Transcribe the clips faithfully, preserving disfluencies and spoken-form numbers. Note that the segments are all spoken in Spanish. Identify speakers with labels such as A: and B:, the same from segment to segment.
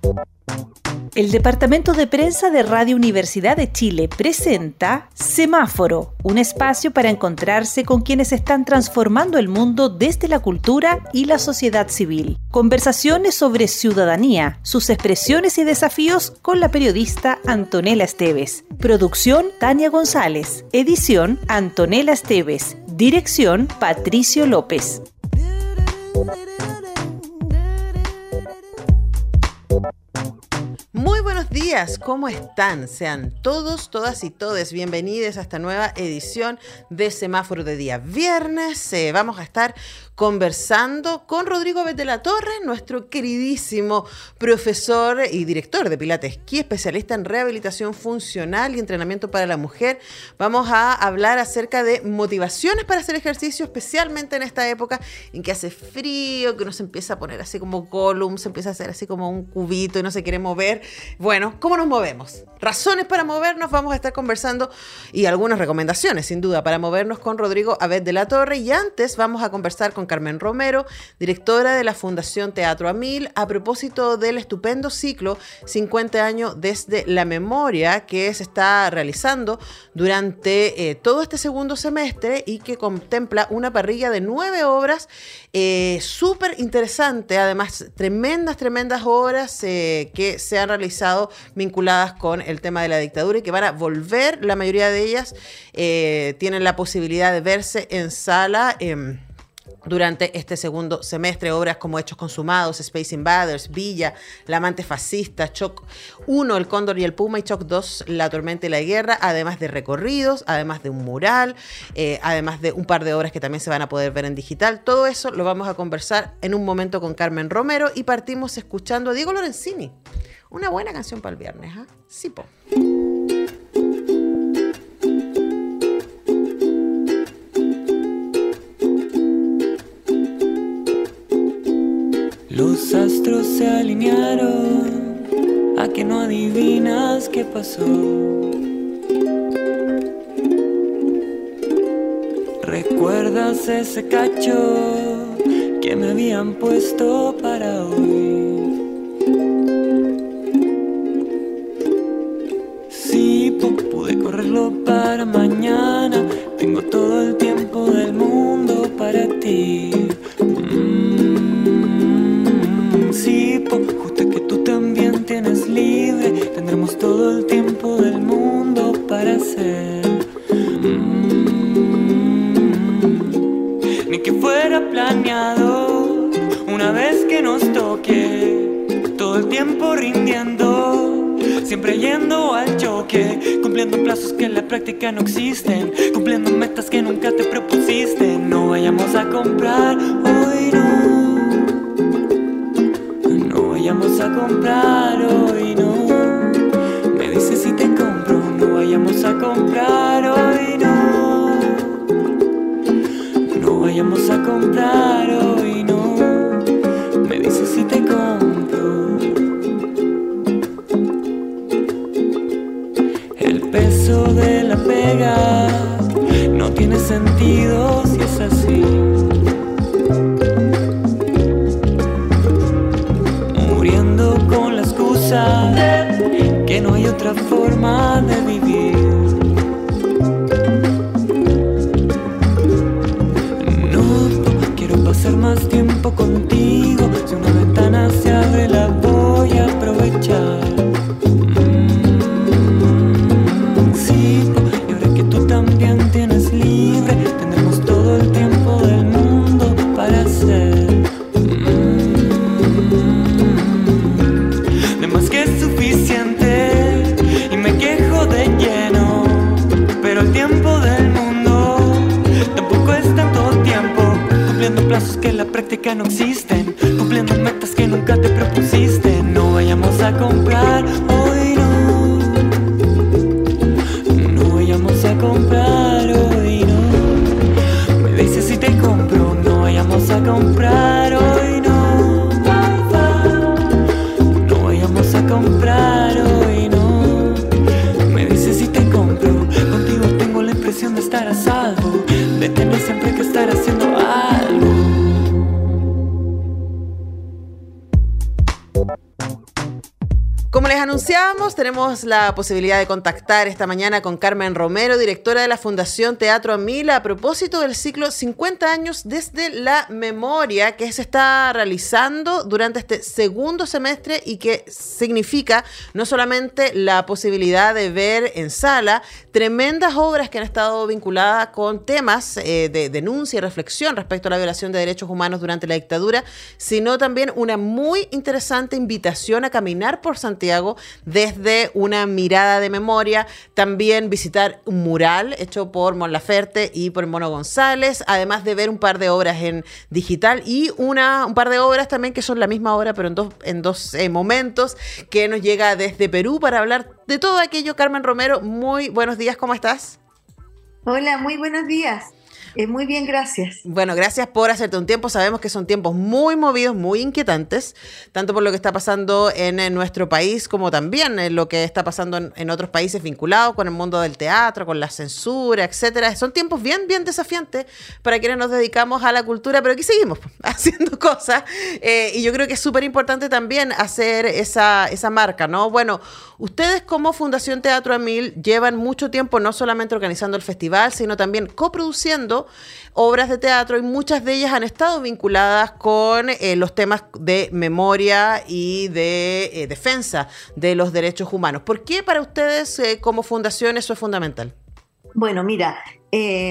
A: El Departamento de Prensa de Radio Universidad de Chile presenta Semáforo, un espacio para encontrarse con quienes están transformando el mundo desde la cultura y la sociedad civil. Conversaciones sobre ciudadanía, sus expresiones y desafíos con la periodista Antonella Esteves. Producción Tania González. Edición Antonella Esteves. Dirección Patricio López.
B: Muy buenos días, ¿cómo están? Sean todos, todas y todes bienvenidos a esta nueva edición de Semáforo de día viernes. Eh, vamos a estar conversando con Rodrigo Abet de la Torre, nuestro queridísimo profesor y director de Pilates Esquí, especialista en rehabilitación funcional y entrenamiento para la mujer. Vamos a hablar acerca de motivaciones para hacer ejercicio, especialmente en esta época en que hace frío, que uno se empieza a poner así como Gollum, se empieza a hacer así como un cubito y no se quiere mover. Bueno, ¿cómo nos movemos? Razones para movernos, vamos a estar conversando y algunas recomendaciones, sin duda, para movernos con Rodrigo Abet de la Torre. Y antes vamos a conversar con Carmen Romero, directora de la Fundación Teatro a Mil, a propósito del estupendo ciclo cincuenta años desde la memoria que se está realizando durante eh, todo este segundo semestre y que contempla una parrilla de nueve obras eh, súper interesante, además tremendas, tremendas obras eh, que se han realizado vinculadas con el tema de la dictadura y que van a volver, la mayoría de ellas eh, tienen la posibilidad de verse en sala eh, durante este segundo semestre. Obras como Hechos Consumados, Space Invaders, Villa, La Amante Fascista, Shock uno, El Cóndor y el Puma, y Shock dos, La Tormenta y la Guerra, además de recorridos, además de un mural, eh, además de un par de obras que también se van a poder ver en digital. Todo eso lo vamos a conversar en un momento con Carmen Romero y partimos escuchando a Diego Lorenzini. Una buena canción para el viernes, ¿ah? ¿eh? Sí, po.
C: Los astros se alinearon, a que no adivinas qué pasó. ¿Recuerdas ese cacho que me habían puesto para hoy? Sí, pude correrlo para mañana, tengo todo el tiempo del mundo para ti. Sí, justo que tú también tienes libre, tendremos todo el tiempo del mundo para hacer mm, ni que fuera planeado, una vez que nos toque, todo el tiempo rindiendo, siempre yendo al choque, cumpliendo plazos que en la práctica no existen, cumpliendo metas que nunca te propusiste. No vayamos a comprar hoy, no. Vayamos a comprar hoy, no. Me dices si te compro, no vayamos a comprar hoy, no. No vayamos a comprar hoy, no. Me dices si te compro. El peso de la pega no tiene sentido si es así. Con la excusa que no hay otra forma de vivir. No quiero pasar más tiempo contigo, si una ventana se abre la voy a aprovechar. mm, Sí, y ahora que tú también tienes libre, tendremos todo el tiempo del mundo para hacer suficiente y me quejo de lleno, pero el tiempo del mundo tampoco es tanto tiempo, cumpliendo plazos que en la práctica no existen, cumpliendo metas que nunca te propusiste. No vayamos a comprar hoy, no. No vayamos a comprar hoy, no. Me dices si te compro, no vayamos a comprar hoy, no. A comprar hoy, no. Me dices si te compro, contigo tengo la impresión de estar a salvo, de tener siempre que estar haciendo algo.
B: Como les anunciábamos, tenemos la posibilidad de contactar esta mañana con Carmen Romero, directora de la Fundación Teatro a Mil, a propósito del ciclo cincuenta años desde la memoria que se está realizando durante este segundo semestre y que significa no solamente la posibilidad de ver en sala tremendas obras que han estado vinculadas con temas eh, de denuncia y reflexión respecto a la violación de derechos humanos durante la dictadura, sino también una muy interesante invitación a caminar por Santiago desde una mirada de memoria, también visitar un mural hecho por Mon Laferte y por Mono González, además de ver un par de obras en digital y una, un par de obras también que son la misma obra pero en dos, en dos eh, momentos, que nos llega desde Perú para hablar de todo aquello. Carmen Romero, muy buenos días, ¿cómo estás?
D: Hola, muy buenos días. Eh, muy bien, gracias.
B: Bueno, gracias por hacerte un tiempo. Sabemos que son tiempos muy movidos, muy inquietantes, tanto por lo que está pasando en, en nuestro país como también en lo que está pasando en, en otros países vinculados con el mundo del teatro, con la censura, etcétera. Son tiempos bien, bien desafiantes para quienes nos dedicamos a la cultura, pero aquí seguimos haciendo cosas. Eh, y yo creo que es súper importante también hacer esa, esa marca, ¿no? Bueno, ustedes como Fundación Teatro a Mil llevan mucho tiempo no solamente organizando el festival, sino también coproduciendo obras de teatro y muchas de ellas han estado vinculadas con eh, los temas de memoria y de eh, defensa de los derechos humanos. ¿Por qué para ustedes eh, como fundación eso es fundamental?
D: Bueno, mira, eh,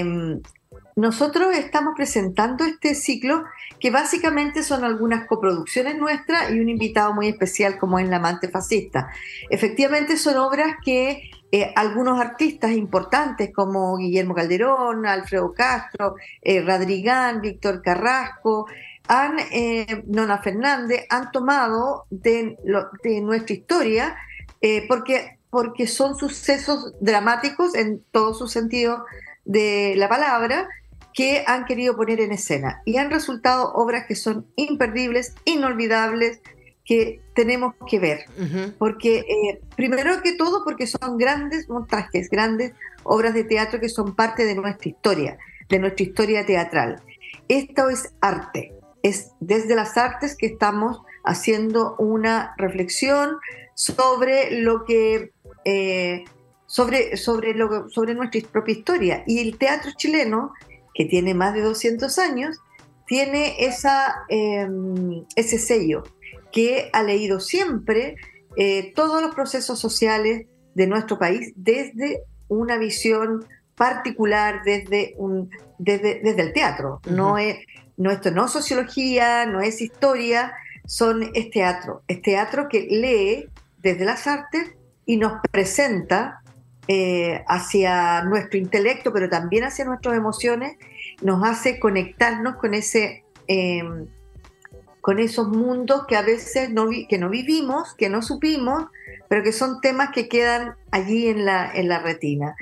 D: nosotros estamos presentando este ciclo que básicamente son algunas coproducciones nuestras y un invitado muy especial como es La Amante Fascista. Efectivamente son obras que Eh, algunos artistas importantes como Guillermo Calderón, Alfredo Castro, eh, Radrigán, Víctor Carrasco, han, eh, Nona Fernández, han tomado de, lo, de nuestra historia eh, porque, porque son sucesos dramáticos en todo su sentido de la palabra que han querido poner en escena y han resultado obras que son imperdibles, inolvidables, que tenemos que ver, uh-huh. porque eh, primero que todo porque son grandes montajes, grandes obras de teatro que son parte de nuestra historia, de nuestra historia teatral. Esto es arte, es desde las artes que estamos haciendo una reflexión sobre lo que eh, sobre, sobre, lo, sobre nuestra propia historia, y el teatro chileno, que tiene más de doscientos años, tiene esa, eh, ese sello, que ha leído siempre eh, todos los procesos sociales de nuestro país desde una visión particular, desde, un, desde, desde el teatro. Uh-huh. No es, no, esto no es sociología, no es historia, son, es teatro. Es teatro que lee desde las artes y nos presenta eh, hacia nuestro intelecto, pero también hacia nuestras emociones, nos hace conectarnos con ese... Eh, con esos mundos que a veces no, vi, que no vivimos, que no supimos, pero que son temas que quedan allí en la, en la retina.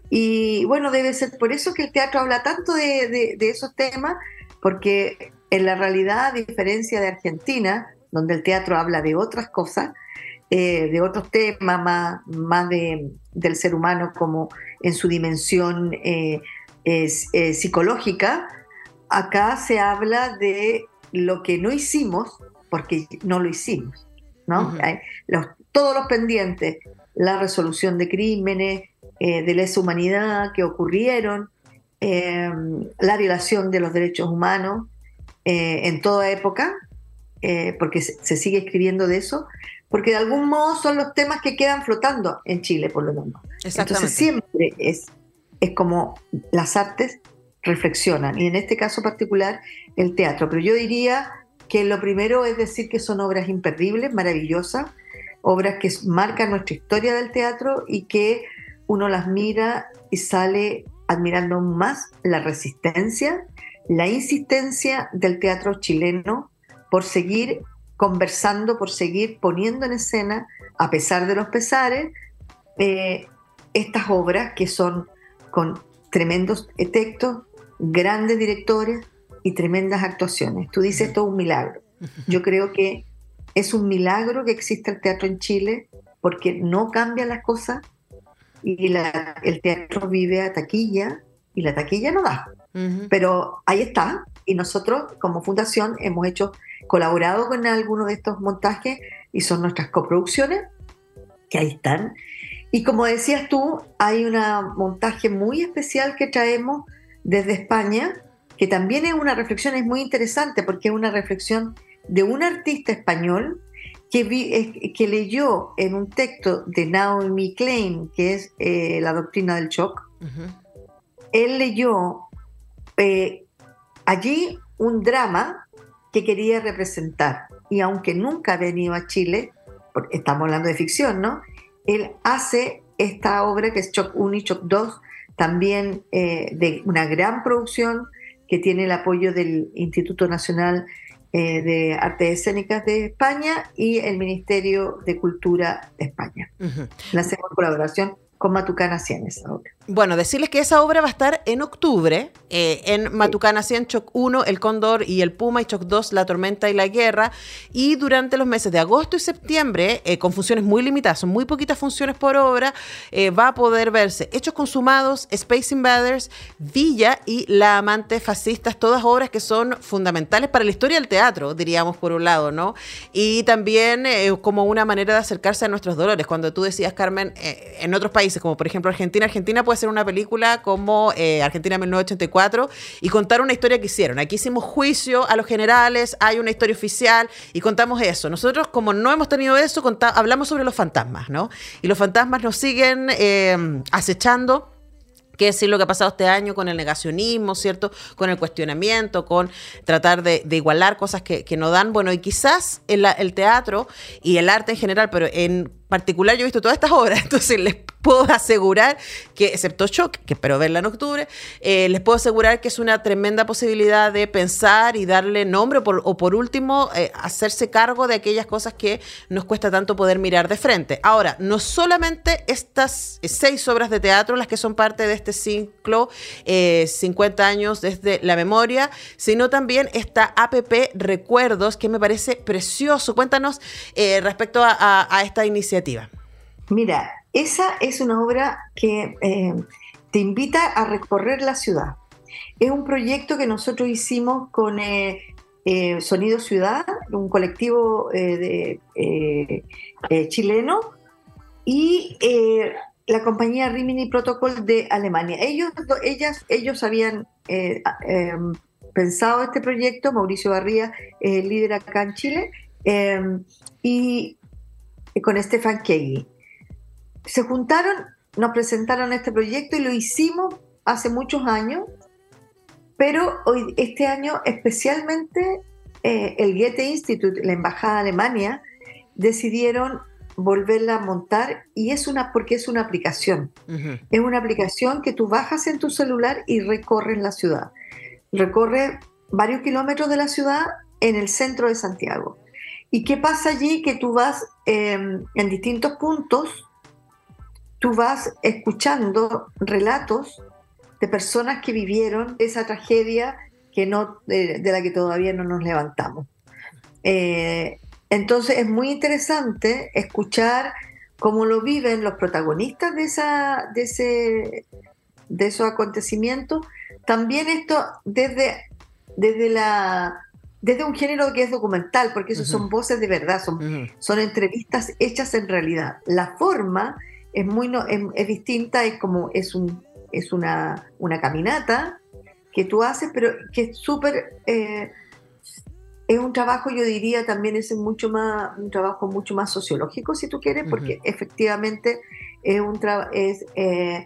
D: Y bueno, debe ser por eso que el teatro habla tanto de, de, de esos temas, porque en la realidad, a diferencia de Argentina, donde el teatro habla de otras cosas, eh, de otros temas más, más de, del ser humano como en su dimensión eh, es, eh, psicológica, acá se habla de lo que no hicimos, porque no lo hicimos, ¿no? Uh-huh. Hay los, todos los pendientes, la resolución de crímenes, eh, de lesa humanidad que ocurrieron, eh, la violación de los derechos humanos eh, en toda época, eh, porque se, se sigue escribiendo de eso, porque de algún modo son los temas que quedan flotando en Chile, por lo menos. Entonces siempre es, es como las artes reflexionan, y en este caso particular el teatro. Pero yo diría que lo primero es decir que son obras imperdibles, maravillosas, obras que marcan nuestra historia del teatro y que uno las mira y sale admirando aún más la resistencia, la insistencia del teatro chileno por seguir conversando, por seguir poniendo en escena, a pesar de los pesares, eh, estas obras que son con tremendos textos, grandes directores y tremendas actuaciones. Tú dices, esto es un milagro. Yo creo que es un milagro que exista el teatro en Chile, porque no cambian las cosas y la, el teatro vive a taquilla y la taquilla no da. Uh-huh. Pero ahí está, y nosotros como fundación hemos hecho, colaborado con algunos de estos montajes y son nuestras coproducciones, que ahí están. Y como decías tú, hay un montaje muy especial que traemos desde España, que también es una reflexión, es muy interesante porque es una reflexión de un artista español que, vi, que leyó en un texto de Naomi Klein, que es eh, La doctrina del shock. Uh-huh. Él leyó eh, allí un drama que quería representar, y aunque nunca ha venido a Chile, porque estamos hablando de ficción, ¿no? Él hace esta obra que es Shock uno y Shock dos, también eh, de una gran producción que tiene el apoyo del Instituto Nacional eh, de Artes Escénicas de España y el Ministerio de Cultura de España. Uh-huh. La hacemos en colaboración con Matucana cien esa obra.
B: Bueno, decirles que esa obra va a estar en octubre, eh, en Matucana cien, Shock uno, El Cóndor y el Puma, y Shock dos, La Tormenta y la Guerra, y durante los meses de agosto y septiembre, eh, con funciones muy limitadas, son muy poquitas funciones por obra, eh, va a poder verse Hechos Consumados, Space Invaders, Villa y La Amante Fascistas, todas obras que son fundamentales para la historia del teatro, diríamos por un lado, ¿no? Y también eh, como una manera de acercarse a nuestros dolores. Cuando tú decías, Carmen, eh, en otros países, como por ejemplo Argentina, Argentina puede hacer una película como eh, Argentina mil novecientos ochenta y cuatro y contar una historia que hicieron. Aquí hicimos juicio a los generales, hay una historia oficial y contamos eso. Nosotros, como no hemos tenido eso, contá, hablamos sobre los fantasmas, ¿no? Y los fantasmas nos siguen eh, acechando. Qué decir lo que ha pasado este año con el negacionismo, ¿cierto? Con el cuestionamiento, con tratar de, de igualar cosas que, que no dan. Bueno, y quizás el, el teatro y el arte en general, pero en particular yo he visto todas estas obras, entonces les puedo asegurar que, excepto Shock, que espero verla en octubre, eh, les puedo asegurar que es una tremenda posibilidad de pensar y darle nombre, o por, o por último, eh, hacerse cargo de aquellas cosas que nos cuesta tanto poder mirar de frente. Ahora, no solamente estas seis obras de teatro las que son parte de este ciclo, eh, cincuenta años desde la memoria, sino también esta A P P Recuerdos, que me parece precioso. Cuéntanos eh, respecto a, a, a esta iniciativa.
D: Mira, esa es una obra que eh, te invita a recorrer la ciudad. Es un proyecto que nosotros hicimos con eh, eh, Sonido Ciudad, un colectivo eh, de, eh, eh, chileno, y eh, la compañía Rimini Protocol de Alemania. Ellos, ellas, ellos habían eh, eh, pensado este proyecto. Mauricio Barría es el líder acá en Chile, eh, y con Stefan Kegi. Se juntaron, nos presentaron este proyecto y lo hicimos hace muchos años, pero hoy, este año especialmente eh, el Goethe Institut, la Embajada de Alemania, decidieron volverla a montar, y es una, porque es una aplicación. Uh-huh. Es una aplicación que tú bajas en tu celular y recorres la ciudad. Recorre varios kilómetros de la ciudad en el centro de Santiago. ¿Y qué pasa allí? Que tú vas eh, en distintos puntos, tú vas escuchando relatos de personas que vivieron esa tragedia que no, de, de la que todavía no nos levantamos. Eh, entonces es muy interesante escuchar cómo lo viven los protagonistas de, esa, de, ese, de esos acontecimientos. También esto desde, desde la... desde un género que es documental, porque eso uh-huh. son voces de verdad, son, uh-huh. son entrevistas hechas en realidad. La forma es muy no, es, es distinta, es como es un es una, una caminata que tú haces, pero que es súper eh, es un trabajo, yo diría también es mucho más un trabajo mucho más sociológico, si tú quieres, porque uh-huh. efectivamente es un tra- es eh,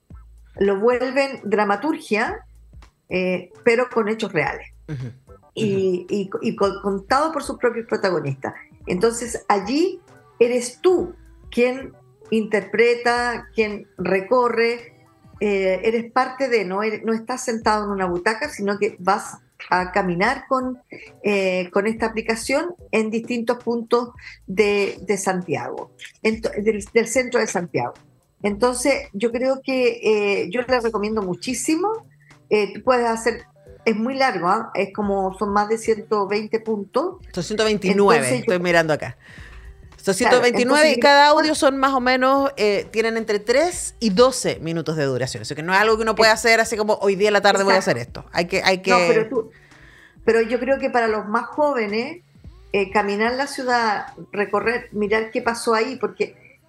D: lo vuelven dramaturgia, eh, pero con hechos reales. Uh-huh. Y, y, y contado por sus propios protagonistas. Entonces allí eres tú quien interpreta, quien recorre, eh, eres parte de, no, eres, no estás sentado en una butaca, sino que vas a caminar con, eh, con esta aplicación en distintos puntos de, de Santiago, en, del, del centro de Santiago. Entonces yo creo que eh, yo les recomiendo muchísimo. Eh, tú puedes hacer... Es muy largo, ¿eh? Es como, son más de ciento veinte puntos.
B: Son ciento veintinueve, entonces, estoy yo, mirando acá. Son ciento veintinueve, claro, entonces, y cada audio son más o menos, eh, tienen entre tres y doce minutos de duración. O sea que no es algo que uno puede hacer así como hoy día en la tarde exacto. voy a hacer esto. Hay que, hay que...
D: No, pero, tú, pero yo creo que para los más jóvenes, eh, caminar la ciudad, recorrer, mirar qué pasó ahí, porque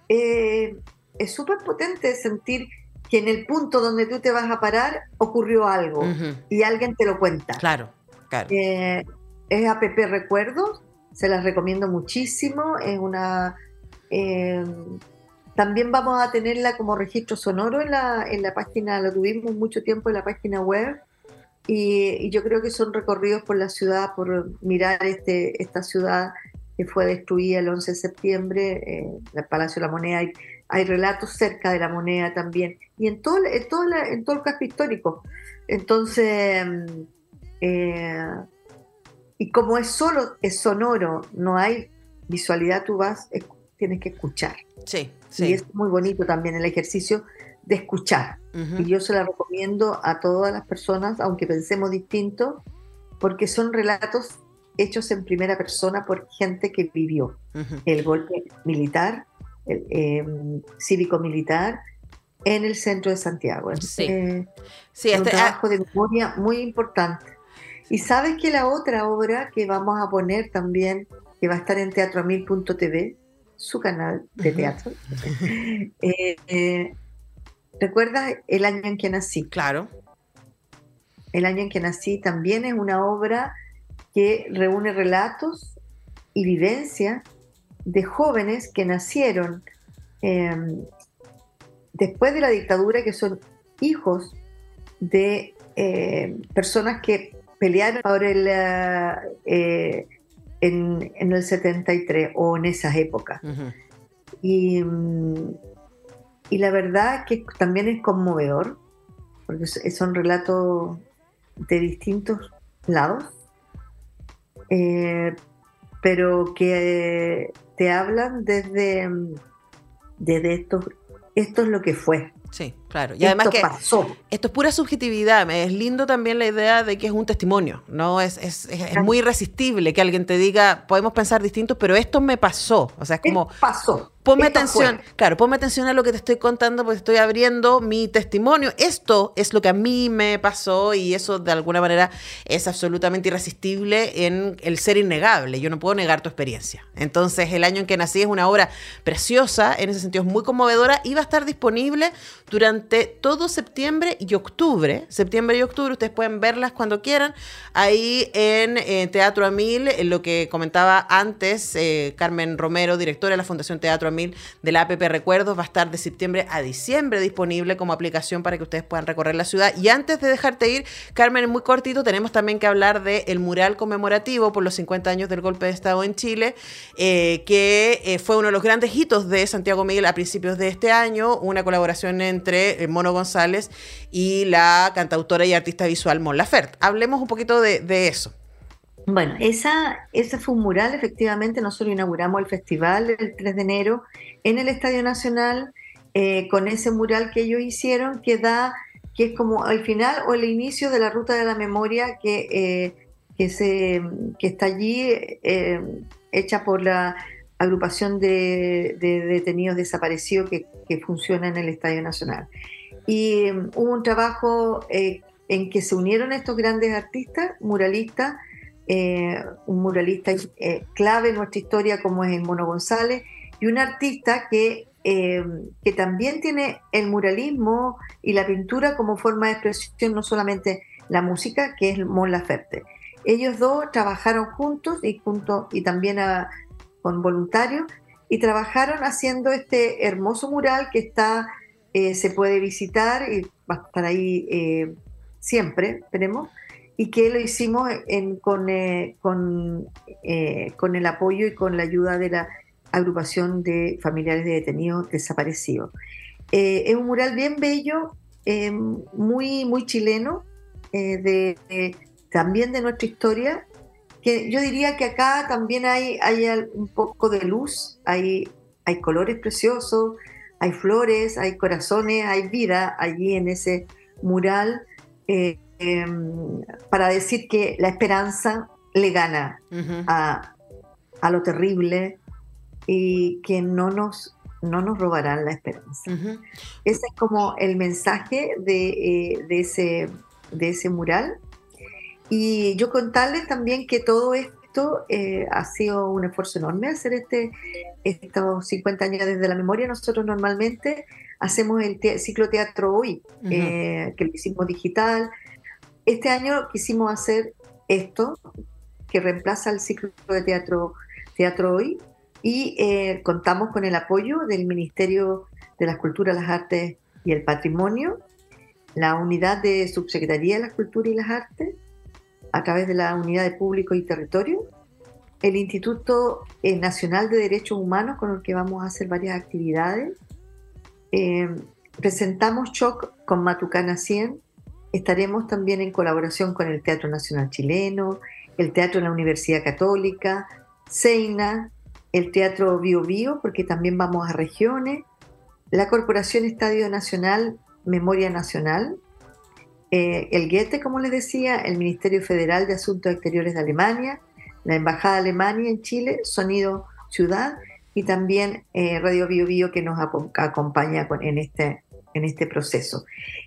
D: eh, es súper potente sentir que en el punto donde tú te vas a parar ocurrió algo uh-huh. y alguien te lo cuenta.
B: Claro, claro.
D: Eh, es A P P Recuerdos, se las recomiendo muchísimo. Es una... Eh, también vamos a tenerla como registro sonoro en la, en la página, lo tuvimos mucho tiempo en la página web. Y, y yo creo que son recorridos por la ciudad, por mirar este, esta ciudad que fue destruida el once de septiembre, eh, el Palacio de la Moneda. Hay, hay relatos cerca de la Moneda también, y en todo, en todo, la, en todo el casco histórico. Entonces, eh, y como es solo, es sonoro, no hay visualidad, tú vas, es, tienes que escuchar.
B: Sí, sí.
D: Y es muy bonito también el ejercicio de escuchar. Uh-huh. Y yo se la recomiendo a todas las personas, aunque pensemos distinto, porque son relatos hechos en primera persona por gente que vivió uh-huh. el golpe militar, el, eh, cívico-militar, en el centro de Santiago.
B: Sí.
D: Eh,
B: sí,
D: es
B: este,
D: un trabajo de memoria muy importante. Y sabes que la otra obra que vamos a poner también, que va a estar en teatro mil punto t v, su canal de teatro, uh-huh. eh, eh, ¿recuerdas El año en que nací?
B: Claro.
D: El año en que nací también es una obra que reúne relatos y vivencias de jóvenes que nacieron eh, después de la dictadura, que son hijos de eh, personas que pelearon por el, eh, en, en el setenta y tres o en esas épocas. Uh-huh. Y... Y la verdad que también es conmovedor, porque son relatos de distintos lados, eh, pero que te hablan desde, desde esto, esto es lo que fue.
B: Sí, claro. Y
D: esto
B: además que
D: pasó.
B: Esto es pura subjetividad. Es lindo también la idea de que es un testimonio, ¿no? Es, es, es, es muy irresistible que alguien te diga, podemos pensar distintos, pero esto me pasó. O sea, es como...
D: Esto pasó.
B: Ponme
D: Esto
B: atención,
D: fue.
B: claro, ponme atención a lo que te estoy contando porque estoy abriendo mi testimonio. Esto es lo que a mí me pasó y eso de alguna manera es absolutamente irresistible en el ser innegable. Yo no puedo negar tu experiencia. Entonces, El año en que nací es una obra preciosa, en ese sentido es muy conmovedora y va a estar disponible durante todo septiembre y octubre. Septiembre y octubre, ustedes pueden verlas cuando quieran. Ahí en eh, Teatro a Mil, en lo que comentaba antes eh, Carmen Romero, directora de la Fundación Teatro a Mil de la A P P Recuerdos, va a estar de septiembre a diciembre disponible como aplicación para que ustedes puedan recorrer la ciudad. Y antes de dejarte ir, Carmen, muy cortito, tenemos también que hablar del mural conmemorativo por los cincuenta años del golpe de Estado en Chile, eh, que eh, fue uno de los grandes hitos de Santiago Miguel a principios de este año, una colaboración entre eh, Mono González y la cantautora y artista visual Mon Laferte. Hablemos un poquito de, de eso.
D: Bueno, esa, ese fue un mural, efectivamente. Nosotros inauguramos el festival el tres de enero en el Estadio Nacional, eh, con ese mural que ellos hicieron, que da, que es como el final o el inicio de la Ruta de la Memoria que, eh, que, se, que está allí, eh, hecha por la agrupación de, de detenidos desaparecidos que, que funciona en el Estadio Nacional. Y um, hubo un trabajo eh, en que se unieron estos grandes artistas, muralistas, Eh, un muralista eh, clave en nuestra historia como es el Mono González, y un artista que, eh, que también tiene el muralismo y la pintura como forma de expresión, no solamente la música, que es Mon Laferte. Ellos dos trabajaron juntos y, juntos, y también a, con voluntarios, y trabajaron haciendo este hermoso mural que está, eh, se puede visitar y va a estar ahí eh, siempre, esperemos, y que lo hicimos en, con, eh, con, eh, con el apoyo y con la ayuda de la agrupación de familiares de detenidos desaparecidos. Eh, es un mural bien bello, eh, muy, muy chileno, eh, de, de, también de nuestra historia, que yo diría que acá también hay, hay un poco de luz, hay, hay colores preciosos, hay flores, hay corazones, hay vida allí en ese mural, eh, Eh, para decir que la esperanza le gana uh-huh. a, a lo terrible y que no nos, no nos robarán la esperanza. Uh-huh. Ese es como el mensaje de, eh, de, ese, de ese mural. Y yo contarles también que todo esto esto eh, ha sido un esfuerzo enorme hacer este, estos cincuenta años desde la memoria. Nosotros normalmente hacemos el te- ciclo Teatro Hoy, uh-huh. eh, que lo hicimos digital. Este año quisimos hacer esto, que reemplaza el ciclo de Teatro, teatro Hoy, y eh, contamos con el apoyo del Ministerio de las Culturas, las Artes y el Patrimonio, la Unidad de Subsecretaría de las Culturas y las Artes, a través de la Unidad de Público y Territorio, el Instituto Nacional de Derechos Humanos, con el que vamos a hacer varias actividades. Eh, presentamos Shock con Matucana cien, estaremos también en colaboración con el Teatro Nacional Chileno, el Teatro de la Universidad Católica, Seina, el Teatro Bio Bio, porque también vamos a regiones, la Corporación Estadio Nacional, Memoria Nacional, eh, el Goethe, como les decía, el Ministerio Federal de Asuntos Exteriores de Alemania, la Embajada de Alemania en Chile, Sonido Ciudad, y también eh, Radio Bio Bio, que nos ap- acompaña con, en, este, en este proceso.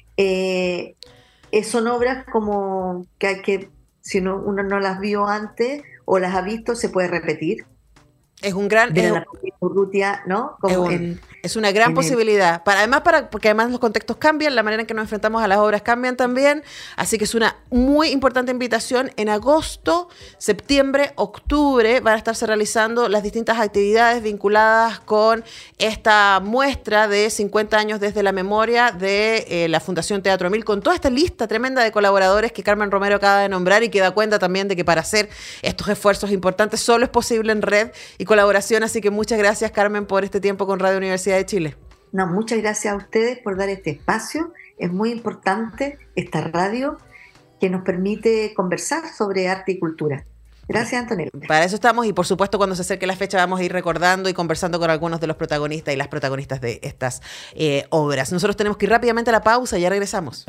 D: Eh, son obras como que hay que, si no, uno no las vio antes o las ha visto, se puede repetir.
B: Es un gran...
D: De
B: es,
D: la Urrutia, ¿no? Como
B: es, un,
D: en,
B: es una gran posibilidad. El... Para, además, para, porque además los contextos cambian, la manera en que nos enfrentamos a las obras cambian también. Así que es una muy importante invitación. En agosto, septiembre, octubre van a estarse realizando las distintas actividades vinculadas con esta muestra de cincuenta años desde la memoria de eh, la Fundación Teatro Mil, con toda esta lista tremenda de colaboradores que Carmen Romero acaba de nombrar y que da cuenta también de que para hacer estos esfuerzos importantes solo es posible en red y colaboración. Así que muchas gracias, Carmen, por este tiempo con Radio Universidad de Chile.
D: No, muchas gracias a ustedes por dar este espacio. Es muy importante esta radio que nos permite conversar sobre arte y cultura. Gracias, Antonella.
B: Para eso estamos, y por supuesto cuando se acerque la fecha vamos a ir recordando y conversando con algunos de los protagonistas y las protagonistas de estas eh, obras. Nosotros tenemos que ir rápidamente a la pausa y ya regresamos.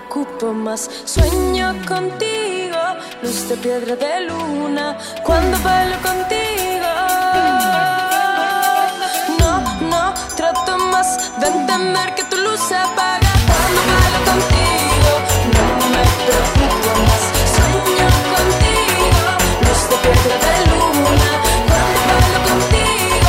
E: preocupo más. Sueño contigo, luz de piedra de luna, cuando bailo contigo. No, no, trato más de entender que tu luz se apaga cuando bailo contigo. No me preocupo más. Sueño contigo, luz de piedra de luna, cuando bailo contigo.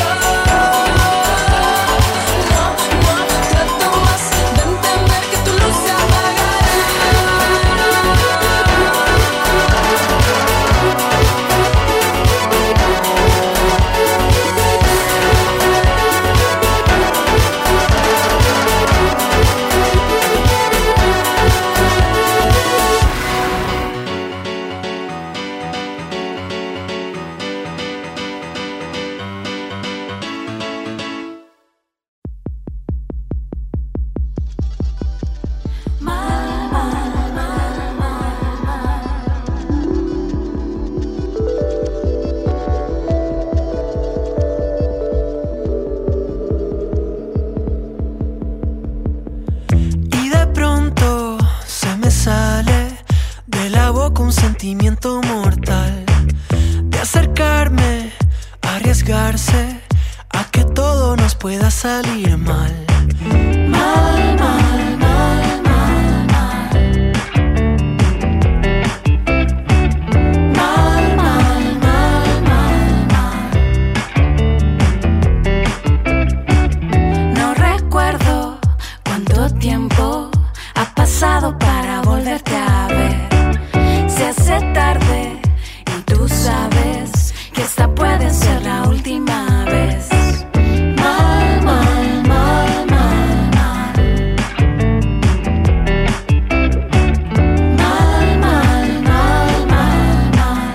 C: Mortal de acercarme, arriesgarse a que todo nos pueda salir mal. Mal, mal, mal, mal, mal. Mal, mal, mal, mal, mal. No recuerdo cuánto tiempo ha pasado para volverte a ver. Se hace tarde y tú sabes que esta puede ser la última vez. Mal, mal, mal, mal, mal. Mal, mal, mal, mal, mal.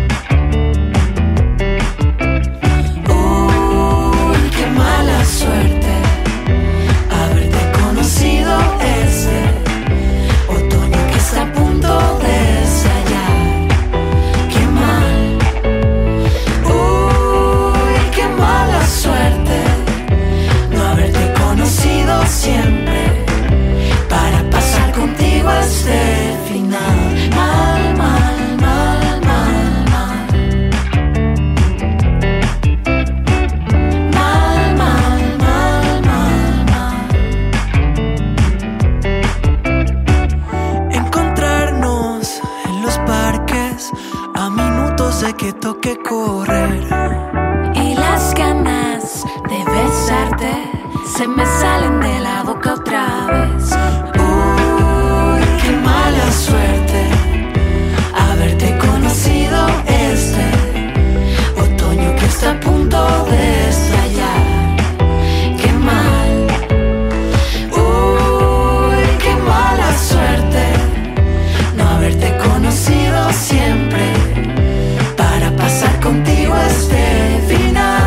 C: Uy, qué mala suerte haberte conocido este otoño que está a punto de siempre para pasar contigo este final. Mal, mal, mal, mal, mal. Mal, mal, mal, mal, mal. Encontrarnos en los parques a minutos de que toque correr. Y las ganas de besarte se me salen de la boca otra vez. Uy, qué mala suerte haberte conocido este otoño que está a punto de estallar. Qué mal. Uy, qué mala suerte no haberte conocido siempre para pasar contigo este final.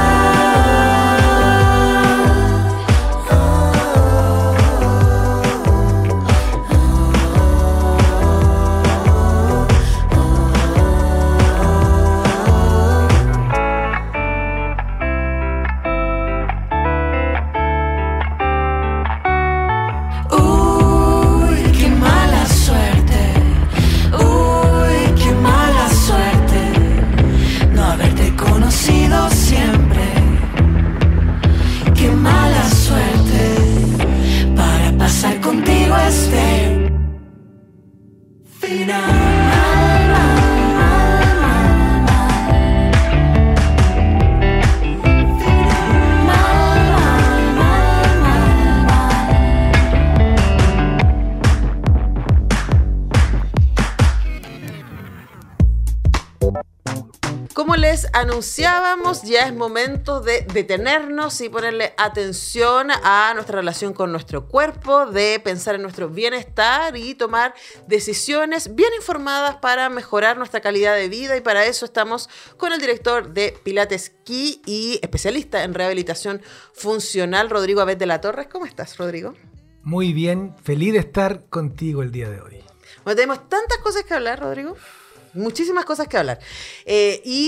B: Como les anunciábamos, ya es momento de detenernos y ponerle atención a nuestra relación con nuestro cuerpo, de pensar en nuestro bienestar y tomar decisiones bien informadas para mejorar nuestra calidad de vida. Y para eso estamos con el director de Pilates Ki y especialista en rehabilitación funcional, Rodrigo Abet de la Torres. ¿Cómo estás, Rodrigo?
F: Muy bien, feliz de estar contigo el día de hoy.
B: Bueno, tenemos tantas cosas que hablar, Rodrigo. Muchísimas cosas que hablar. Eh, y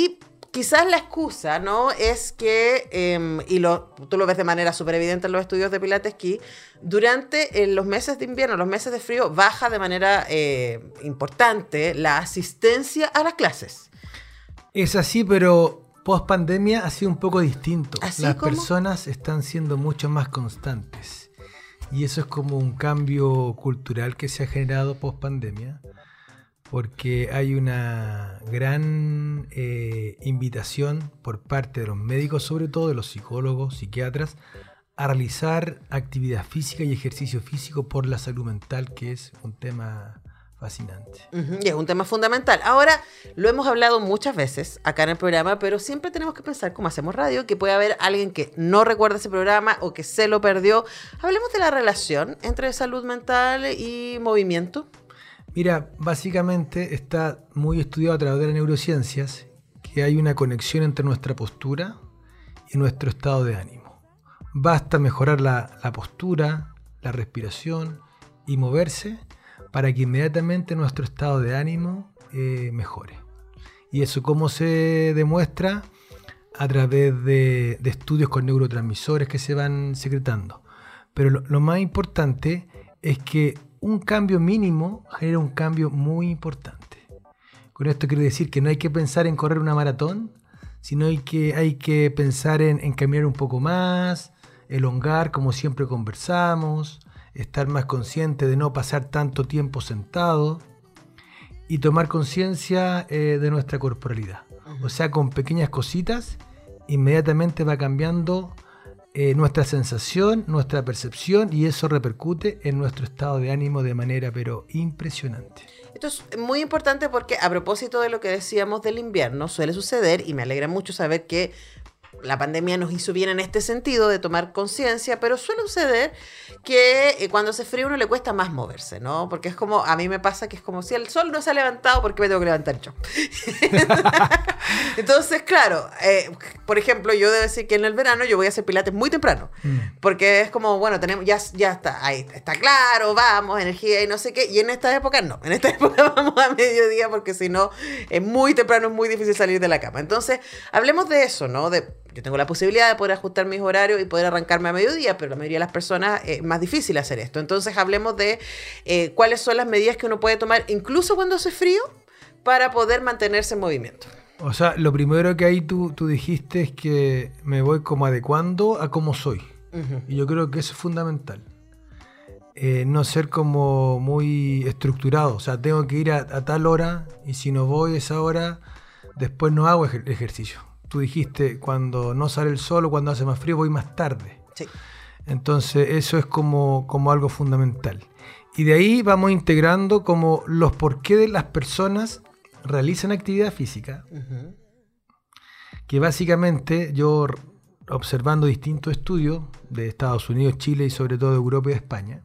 B: quizás la excusa, ¿no? Es que, eh, y lo, tú lo ves de manera súper evidente en los estudios de Pilates Ki, durante eh, los meses de invierno, los meses de frío, baja de manera eh, importante la asistencia a las clases.
F: Es así, pero post pandemia ha sido un poco distinto.
B: ¿Así
F: Las
B: cómo?
F: personas están siendo mucho más constantes. Y eso es como un cambio cultural que se ha generado post pandemia, porque hay una gran eh, invitación por parte de los médicos, sobre todo de los psicólogos, psiquiatras, a realizar actividad física y ejercicio físico por la salud mental, que es un tema fascinante.
B: Uh-huh, y es un tema fundamental. Ahora, lo hemos hablado muchas veces acá en el programa, pero siempre tenemos que pensar, como hacemos radio, que puede haber alguien que no recuerda ese programa o que se lo perdió. Hablemos de la relación entre salud mental y movimiento.
F: Mira, básicamente está muy estudiado a través de las neurociencias que hay una conexión entre nuestra postura y nuestro estado de ánimo. Basta mejorar la, la postura, la respiración y moverse para que inmediatamente nuestro estado de ánimo eh, mejore. ¿Y eso cómo se demuestra? A través de, de estudios con neurotransmisores que se van secretando. Pero lo, lo más importante es que un cambio mínimo genera un cambio muy importante. Con esto quiero decir que no hay que pensar en correr una maratón, sino hay que, hay que pensar en, en caminar un poco más, elongar como siempre conversamos, estar más consciente de no pasar tanto tiempo sentado y tomar conciencia eh, de nuestra corporalidad. O sea, con pequeñas cositas, inmediatamente va cambiando eh, nuestra sensación, nuestra percepción, y eso repercute en nuestro estado de ánimo de manera pero impresionante.
B: Esto es muy importante porque, a propósito de lo que decíamos del invierno, suele suceder, y me alegra mucho saber que la pandemia nos hizo bien en este sentido de tomar conciencia, pero suele suceder que eh, cuando hace frío uno le cuesta más moverse, ¿no? Porque es como, a mí me pasa que es como si el sol no se ha levantado, ¿por qué me tengo que levantar yo? Entonces, claro, eh, por ejemplo, yo debo decir que en el verano yo voy a hacer pilates muy temprano, mm. porque es como, bueno, tenemos ya, ya está, ahí está claro, vamos, energía y no sé qué, y en esta época no, en esta época vamos a mediodía porque si no, es muy temprano, es muy difícil salir de la cama. Entonces, hablemos de eso, ¿no? De Yo tengo la posibilidad de poder ajustar mis horarios y poder arrancarme a mediodía, pero la mayoría de las personas es más difícil hacer esto. Entonces hablemos de eh, cuáles son las medidas que uno puede tomar, incluso cuando hace frío, para poder mantenerse en movimiento.
F: O sea, lo primero que ahí tú, tú dijiste es que me voy como adecuando a cómo soy. Uh-huh. Y yo creo que eso es fundamental. Eh, no ser como muy estructurado. O sea, tengo que ir a, a tal hora y si no voy a esa hora, después no hago ejer- ejercicio. Tú dijiste, cuando no sale el sol o cuando hace más frío, voy más tarde.
B: Sí.
F: Entonces, eso es como, como algo fundamental. Y de ahí vamos integrando como los por qué de las personas realizan actividad física. Uh-huh. Que básicamente, yo observando distintos estudios de Estados Unidos, Chile y sobre todo de Europa y de España,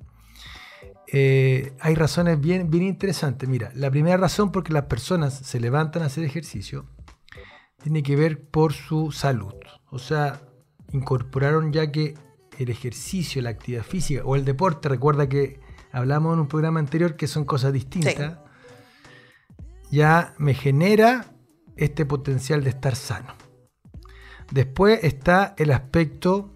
F: eh, hay razones bien, bien interesantes. Mira, la primera razón porque las personas se levantan a hacer ejercicio tiene que ver por su salud. O sea, incorporaron ya que el ejercicio, la actividad física o el deporte, recuerda que hablamos en un programa anterior que son cosas distintas, sí. Ya me genera este potencial de estar sano. Después está el aspecto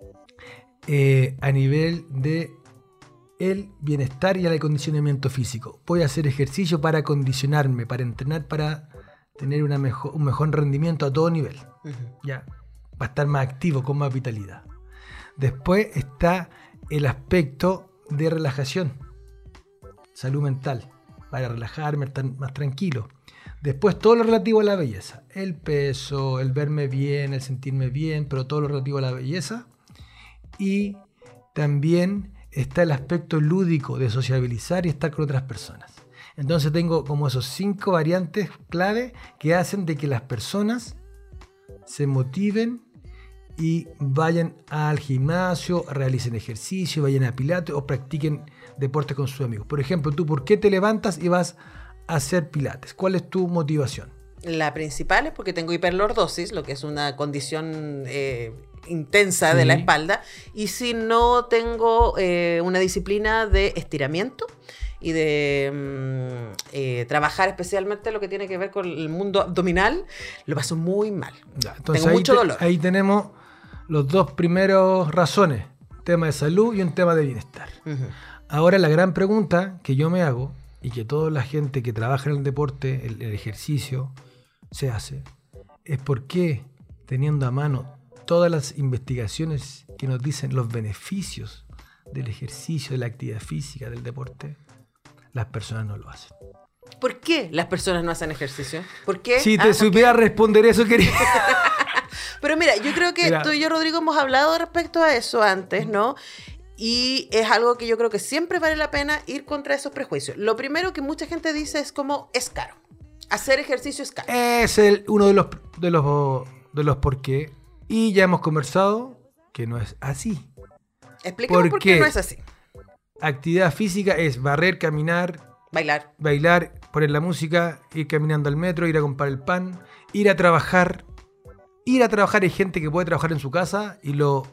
F: eh, a nivel de el bienestar y el acondicionamiento físico. Voy a hacer ejercicio para acondicionarme, para entrenar, para tener una mejor, un mejor rendimiento a todo nivel. Uh-huh. Ya, va a estar más activo, con más vitalidad. Después está el aspecto de relajación, salud mental, para relajarme, estar más tranquilo. Después todo lo relativo a la belleza, el peso, el verme bien, el sentirme bien, pero todo lo relativo a la belleza. Y también está el aspecto lúdico de sociabilizar y estar con otras personas. Entonces tengo como esos cinco variantes clave que hacen de que las personas se motiven y vayan al gimnasio, realicen ejercicio, vayan a pilates o practiquen deporte con sus amigos. Por ejemplo, tú, ¿por qué te levantas y vas a hacer pilates? ¿Cuál es tu motivación?
B: La principal es porque tengo hiperlordosis, lo que es una condición eh, intensa sí. de la espalda, y si no tengo eh, una disciplina de estiramiento y de eh, trabajar especialmente lo que tiene que ver con el mundo abdominal, lo paso muy mal.
F: Ya, entonces
B: Tengo
F: ahí
B: mucho
F: te-
B: dolor.
F: Ahí tenemos los dos primeros razones, tema de salud y un tema de bienestar.
B: Ujú.
F: Ahora la gran pregunta que yo me hago y que toda la gente que trabaja en el deporte, el, el ejercicio, se hace, es por qué, teniendo a mano todas las investigaciones que nos dicen los beneficios del ejercicio, de la actividad física, del deporte, las personas no lo hacen.
B: ¿Por qué las personas no hacen ejercicio? ¿Por qué?
F: Si
B: Ah,
F: te
B: ¿por
F: supiera responder eso, quería...
B: Pero mira, yo creo que
F: Mira.
B: tú y yo, Rodrigo, hemos hablado respecto a eso antes, ¿no? Y es algo que yo creo que siempre vale la pena ir contra esos prejuicios. Lo primero que mucha gente dice es como es caro. Hacer ejercicio es caro.
F: Es el, uno de los, de los de los por qué. Y ya hemos conversado que no es así.
B: Explícame
F: ¿por
B: por qué
F: qué?
B: no es así.
F: Actividad física es barrer, caminar,
B: Bailar.
F: bailar, poner la música, ir caminando al metro, ir a comprar el pan, ir a trabajar. Ir a trabajar, hay gente que puede trabajar en su casa y lo,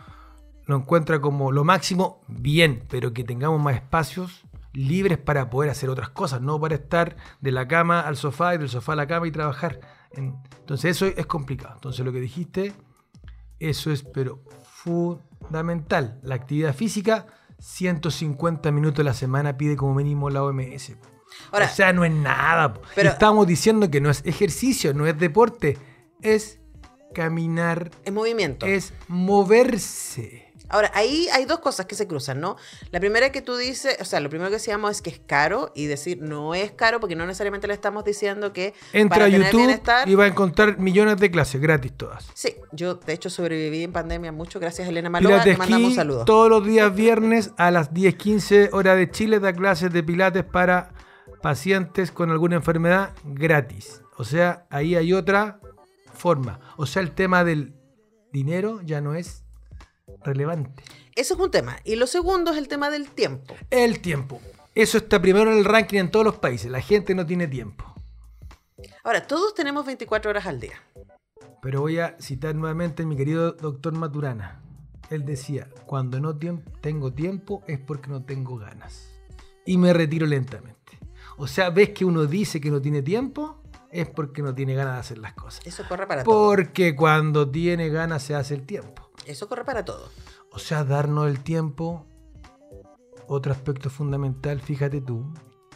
F: lo encuentra como lo máximo, bien, pero que tengamos más espacios libres para poder hacer otras cosas, no para estar de la cama al sofá y del sofá a la cama y trabajar. En- Entonces eso es complicado. Entonces lo que dijiste, eso es pero fundamental. La actividad física, ciento cincuenta minutos a la semana pide como mínimo la O M S.
B: Ahora,
F: o sea, no es nada. po.
B: pero-
F: Estamos diciendo que no es ejercicio, no es deporte, es caminar,
B: es movimiento.
F: es moverse.
B: Ahora, ahí hay dos cosas que se cruzan, ¿no? La primera que tú dices, o sea, lo primero que decíamos es que es caro y decir no es caro porque no necesariamente le estamos diciendo que
F: Entra
B: para
F: a
B: tener
F: YouTube
B: bienestar.
F: y va a encontrar millones de clases gratis todas.
B: Sí, yo de hecho sobreviví en pandemia mucho gracias a Elena Malova,
F: Pilates
B: le mandamos un
F: Key,
B: saludo.
F: todos los días viernes a las diez quince hora de Chile da clases de pilates para pacientes con alguna enfermedad gratis. O sea, ahí hay otra forma. O sea, el tema del dinero ya no es relevante.
B: Eso es un tema. Y lo segundo es el tema del tiempo.
F: El tiempo. Eso está primero en el ranking en todos los países. La gente no tiene tiempo.
B: Ahora, todos tenemos veinticuatro horas al día.
F: Pero voy a citar nuevamente a mi querido doctor Maturana. Él decía, cuando no tiem- tengo tiempo es porque no tengo ganas. Y me retiro lentamente. O sea, ves que uno dice que no tiene tiempo, es porque no tiene ganas de hacer las cosas.
B: Eso corre para todo.
F: Porque cuando tiene ganas se hace el tiempo.
B: Eso corre para todo.
F: O sea, darnos el tiempo, otro aspecto fundamental, fíjate tú,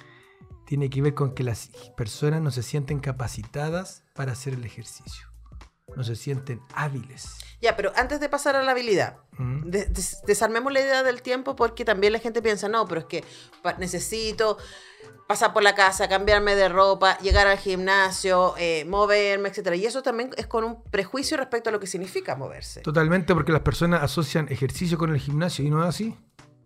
F: tiene que ver con que las personas no se sienten capacitadas para hacer el ejercicio. No se sienten hábiles.
B: Ya, pero antes de pasar a la habilidad,
F: ¿Mm?
B: des- des- desarmemos la idea del tiempo porque también la gente piensa, no, pero es que pa- necesito pasar por la casa, cambiarme de ropa, llegar al gimnasio, eh, moverme, etcétera. Y eso también es con un prejuicio respecto a lo que significa moverse.
F: Totalmente, porque las personas asocian ejercicio con el gimnasio y no es así.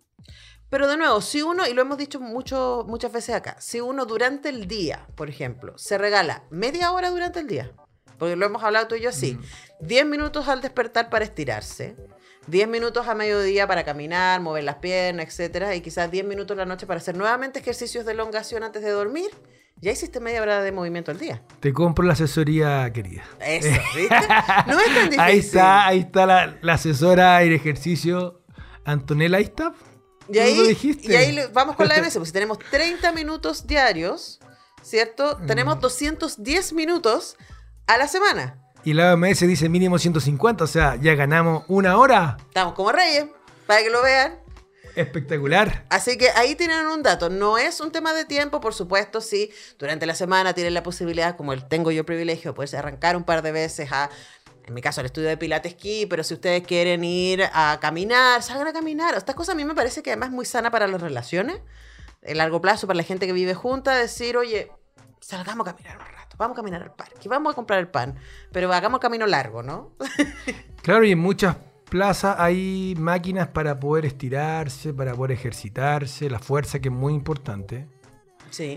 B: Pero de nuevo, si uno, y lo hemos dicho mucho, muchas veces acá, si uno durante el día, por ejemplo, se regala media hora durante el día, porque lo hemos hablado tú y yo así, diez minutos al despertar para estirarse, diez minutos a mediodía para caminar, mover las piernas, etcétera, y quizás diez minutos en la noche para hacer nuevamente ejercicios de elongación antes de dormir, ya hiciste media hora de movimiento al día.
F: Te compro la asesoría, querida.
B: Eso, ¿viste? No es tan difícil.
F: Ahí está, ahí está la, la asesora en ejercicio, Antonella, ahí está.
B: Y
F: Tú
B: ahí,
F: lo dijiste.
B: y ahí le- vamos con la M S, pues si tenemos treinta minutos diarios, ¿cierto?
F: Mm.
B: Tenemos doscientos diez minutos a la semana.
F: Y la O M S dice mínimo ciento cincuenta, o sea, ya ganamos una hora.
B: Estamos como reyes, para que lo vean.
F: Espectacular.
B: Así que ahí tienen un dato. No es un tema de tiempo, por supuesto, sí. Durante la semana tienen la posibilidad, como el tengo yo el privilegio, de poderse arrancar un par de veces a, en mi caso, al estudio de Pilates Key, pero si ustedes quieren ir a caminar, salgan a caminar. Esta cosa a mí me parece que además es muy sana para las relaciones, a largo plazo, para la gente que vive junta, decir, oye, salgamos a caminar un rato, vamos a caminar al parque, vamos a comprar el pan, pero hagamos el camino largo, ¿no?
F: Claro, y en muchas plazas hay máquinas para poder estirarse, para poder ejercitarse, la fuerza que es muy importante.
B: Sí.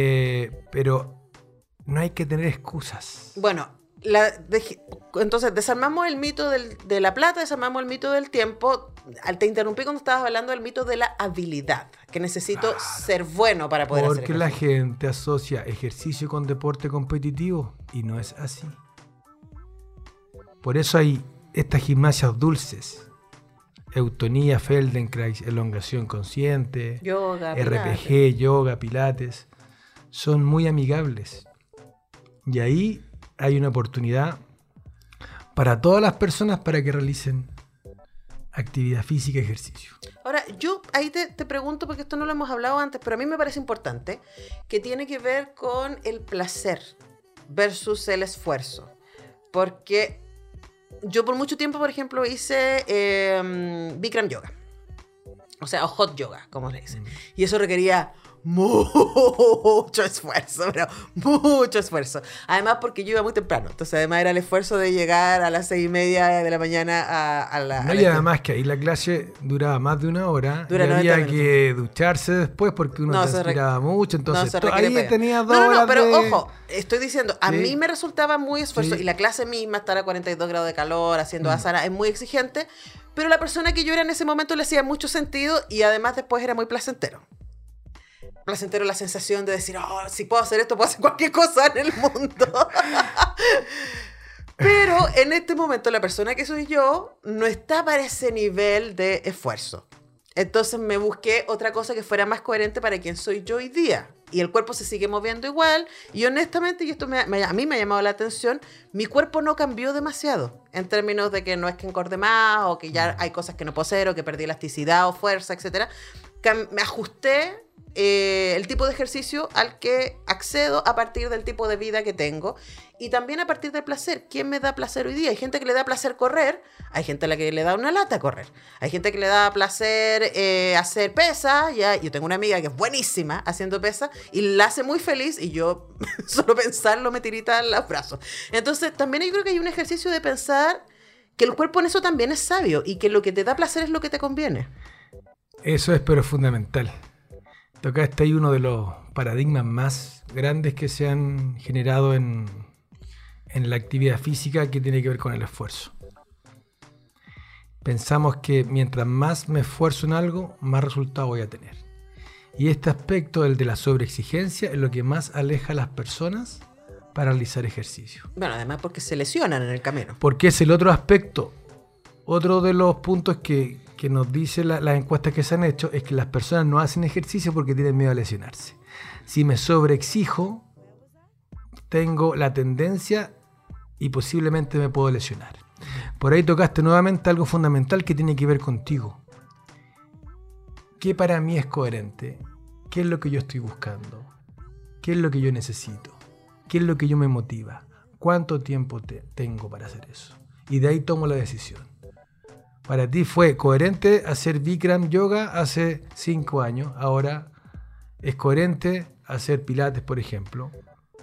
F: Eh, pero no hay que tener excusas.
B: Bueno, la, de- entonces desarmamos el mito del- de la plata, desarmamos el mito del tiempo. Al- Te interrumpí cuando estabas hablando del mito de la habilidad, que necesito ser bueno para poder hacer
F: Porque la
B: ejercicio.
F: gente asocia ejercicio con deporte competitivo y no es así. Por eso hay estas gimnasias dulces. Eutonía, Feldenkrais, elongación consciente,
B: Yoga,
F: R P
B: pilates.
F: G, yoga, pilates. son muy amigables. Y ahí hay una oportunidad para todas las personas para que realicen actividad física y ejercicio.
B: Ahora, yo ahí te, te pregunto, porque esto no lo hemos hablado antes, pero a mí me parece importante, que tiene que ver con el placer versus el esfuerzo. Porque yo por mucho tiempo, por ejemplo, hice eh, Bikram Yoga. O sea, o hot yoga, como le dicen. Y eso requería mucho esfuerzo, pero mucho esfuerzo. Además, porque yo iba muy temprano. Entonces, además era el esfuerzo de llegar a las seis y media de la mañana a, a la...
F: No,
B: a
F: y
B: la
F: además que ahí la clase duraba más de una hora.
B: Dura
F: y había
B: noventa
F: que ducharse después porque uno
B: No, se
F: transpiraba
B: re-
F: mucho. Entonces,
B: no, se
F: to-
B: requiere
F: ahí
B: pega.
F: tenía dos
B: No, no, no,
F: horas
B: pero
F: de...
B: ojo, estoy diciendo, a
F: Sí.
B: mí me resultaba muy esfuerzo.
F: Sí.
B: Y la clase misma, estar a cuarenta y dos grados de calor, haciendo
F: Mm.
B: asana, es muy exigente. Pero la persona que yo era en ese momento le hacía mucho sentido y además después era muy placentero. Placentero la sensación de decir, oh, si puedo hacer esto, puedo hacer cualquier cosa en el mundo. Pero en este momento la persona que soy yo no está para ese nivel de esfuerzo. Entonces me busqué otra cosa que fuera más coherente para quien soy yo hoy día. Y el cuerpo se sigue moviendo igual. Y honestamente, y esto me, me, a mí me ha llamado la atención, mi cuerpo no cambió demasiado. En términos de que no es que engorde más, o que ya hay cosas que no puedo hacer, o que perdí elasticidad o fuerza, etcétera. Cam- me ajusté eh, el tipo de ejercicio al que accedo a partir del tipo de vida que tengo. Y también a partir del placer. ¿Quién me da placer hoy día? Hay gente que le da placer correr, hay gente a la que le da una lata correr, hay gente que le da placer eh, hacer pesas. Ya, yo tengo una amiga que es buenísima haciendo pesas y la hace muy feliz y yo solo pensarlo me tirita los brazos. Entonces también yo creo que hay un ejercicio de pensar que el cuerpo en eso también es sabio y que lo que te da placer es lo que te conviene.
F: Eso es, pero fundamental. Tocaste ahí uno de los paradigmas más grandes que se han generado en, en la actividad física, que tiene que ver con el esfuerzo. Pensamos que mientras más me esfuerzo en algo, más resultado voy a tener. Y este aspecto, el de la sobreexigencia, es lo que más aleja a las personas para realizar ejercicio.
B: Bueno, además porque se lesionan en el camino.
F: Porque es el otro aspecto. Otro de los puntos que, que nos dice la, las encuestas que se han hecho es que las personas no hacen ejercicio porque tienen miedo a lesionarse. Si me sobreexijo, tengo la tendencia y posiblemente me puedo lesionar. Por ahí tocaste nuevamente algo fundamental que tiene que ver contigo. ¿Qué para mí es coherente? ¿Qué es lo que yo estoy buscando? ¿Qué es lo que yo necesito? ¿Qué es lo que yo me motiva? ¿Cuánto tiempo te, tengo para hacer eso? Y de ahí tomo la decisión. Para ti fue coherente hacer Bikram Yoga hace cinco años. Ahora es coherente hacer Pilates, por ejemplo.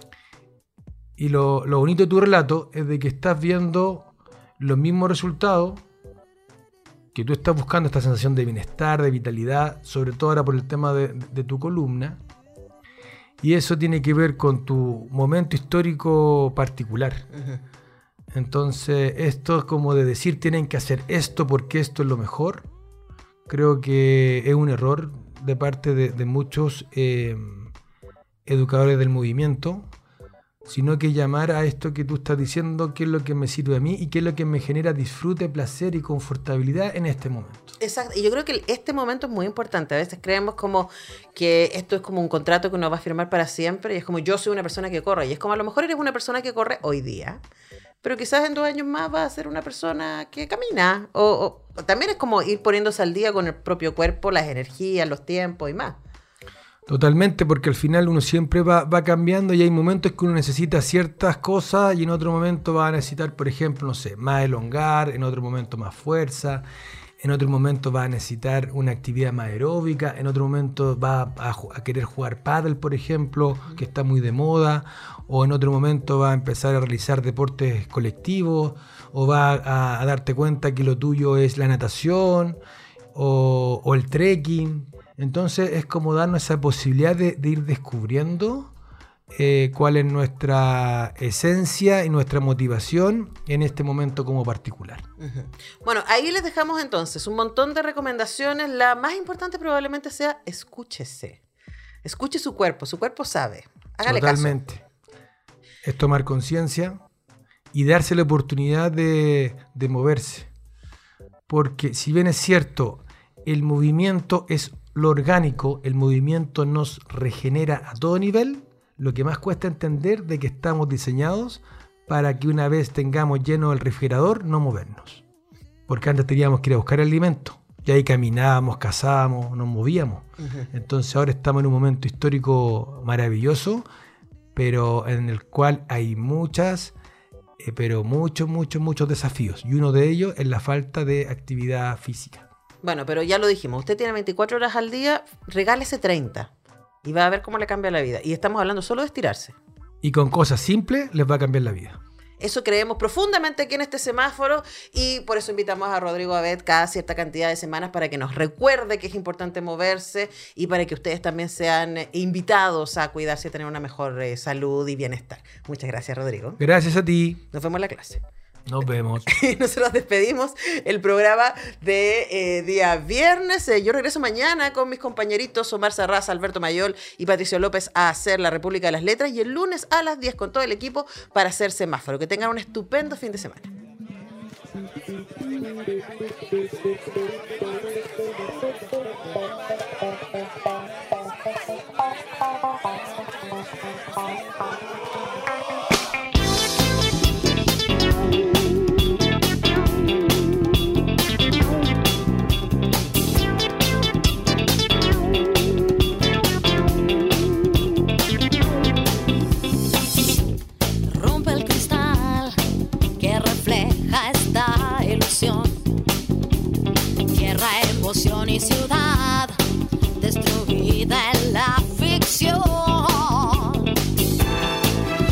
F: Y lo, lo bonito de tu relato es de que estás viendo los mismos resultados, que tú estás buscando esta sensación de bienestar, de vitalidad, sobre todo ahora por el tema de, de tu columna. Y eso tiene que ver con tu momento histórico particular.
B: Uh-huh.
F: Entonces, esto es como de decir tienen que hacer esto porque esto es lo mejor. Creo que es un error de parte de, de muchos eh, educadores del movimiento, sino que llamar a esto que tú estás diciendo, qué es lo que me sirve a mí y qué es lo que me genera disfrute, placer y confortabilidad en este momento.
B: Exacto, y yo creo que este momento es muy importante. A veces creemos como que esto es como un contrato que uno va a firmar para siempre y es como yo soy una persona que corre y es como a lo mejor eres una persona que corre hoy día, pero quizás en dos años más vas a ser una persona que camina o, o, o también es como ir poniéndose al día con el propio cuerpo, las energías, los tiempos y más.
F: Totalmente, porque al final uno siempre va, va cambiando y hay momentos que uno necesita ciertas cosas y en otro momento va a necesitar, por ejemplo, no sé, más elongar, en otro momento más fuerza, en otro momento va a necesitar una actividad más aeróbica, en otro momento va a, a querer jugar pádel, por ejemplo, que está muy de moda, o en otro momento va a empezar a realizar deportes colectivos, o va a, a darte cuenta que lo tuyo es la natación o, o el trekking. Entonces es como darnos esa posibilidad de, de ir descubriendo eh, cuál es nuestra esencia y nuestra motivación en este momento como particular.
B: Uh-huh. Bueno, ahí les dejamos entonces un montón de recomendaciones. La más importante probablemente sea escúchese. Escuche su cuerpo, su cuerpo sabe. Hágale
F: Totalmente.
B: caso.
F: Es tomar conciencia y darse la oportunidad de, de moverse. Porque si bien es cierto, el movimiento es lo orgánico, el movimiento nos regenera a todo nivel, lo que más cuesta entender de que estamos diseñados para que una vez tengamos lleno el refrigerador, no movernos. Porque antes teníamos que ir a buscar alimento. Y ahí caminábamos, cazábamos, nos movíamos. Uh-huh. Entonces ahora estamos en un momento histórico maravilloso, pero en el cual hay muchas, eh, pero muchos, muchos, muchos desafíos. Y uno de ellos es la falta de actividad física.
B: Bueno, pero ya lo dijimos, usted tiene veinticuatro horas al día, regálese treinta. Y va a ver cómo le cambia la vida. Y estamos hablando solo de estirarse.
F: Y con cosas simples les va a cambiar la vida.
B: Eso creemos profundamente aquí en este semáforo y por eso invitamos a Rodrigo Abet cada cierta cantidad de semanas para que nos recuerde que es importante moverse y para que ustedes también sean invitados a cuidarse y tener una mejor eh, salud y bienestar. Muchas gracias, Rodrigo.
F: Gracias a ti.
B: Nos vemos en la clase.
F: Nos vemos.
B: Nosotros despedimos el programa de eh, día viernes. Eh, yo regreso mañana con mis compañeritos Omar Sarraza, Alberto Mayol y Patricio López a hacer La República de las Letras y el lunes a las diez con todo el equipo para hacer Semáforo. Que tengan un estupendo fin de semana.
E: Tierra, emoción y ciudad destruida en la ficción.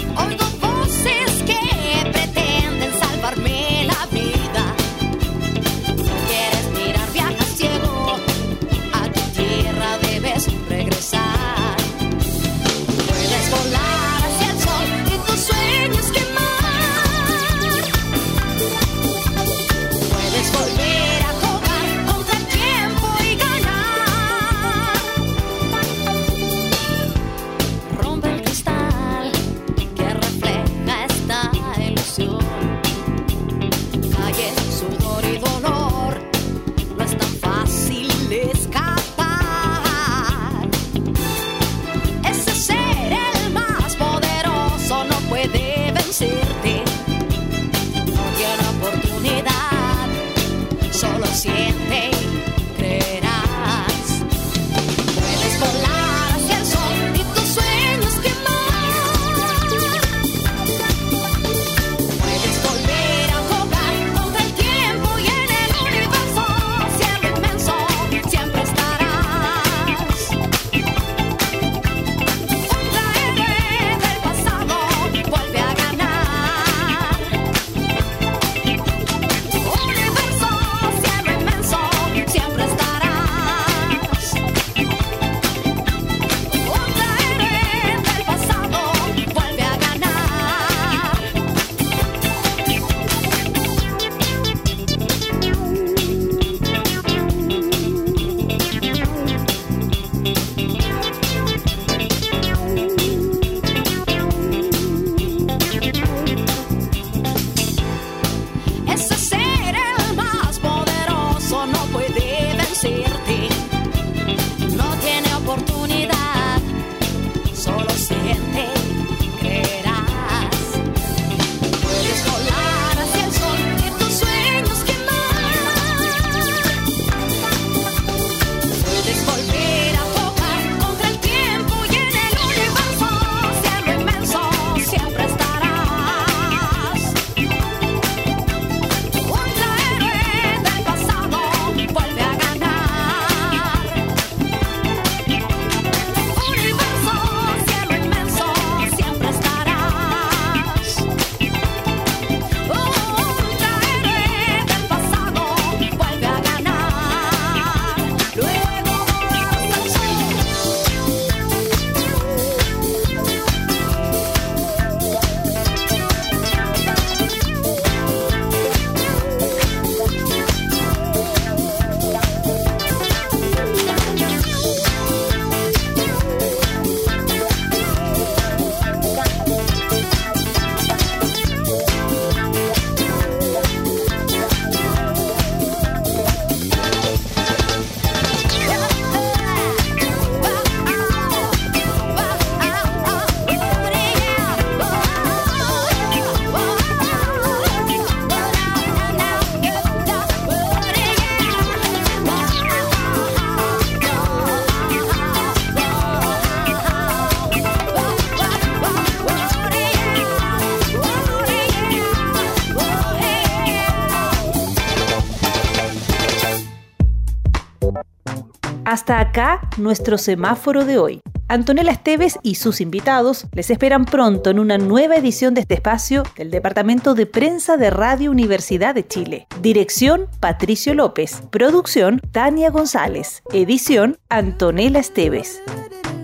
A: Hasta acá nuestro semáforo de hoy. Antonella Esteves y sus invitados les esperan pronto en una nueva edición de este espacio del Departamento de Prensa de Radio Universidad de Chile. Dirección, Patricio López. Producción, Tania González. Edición, Antonella Esteves.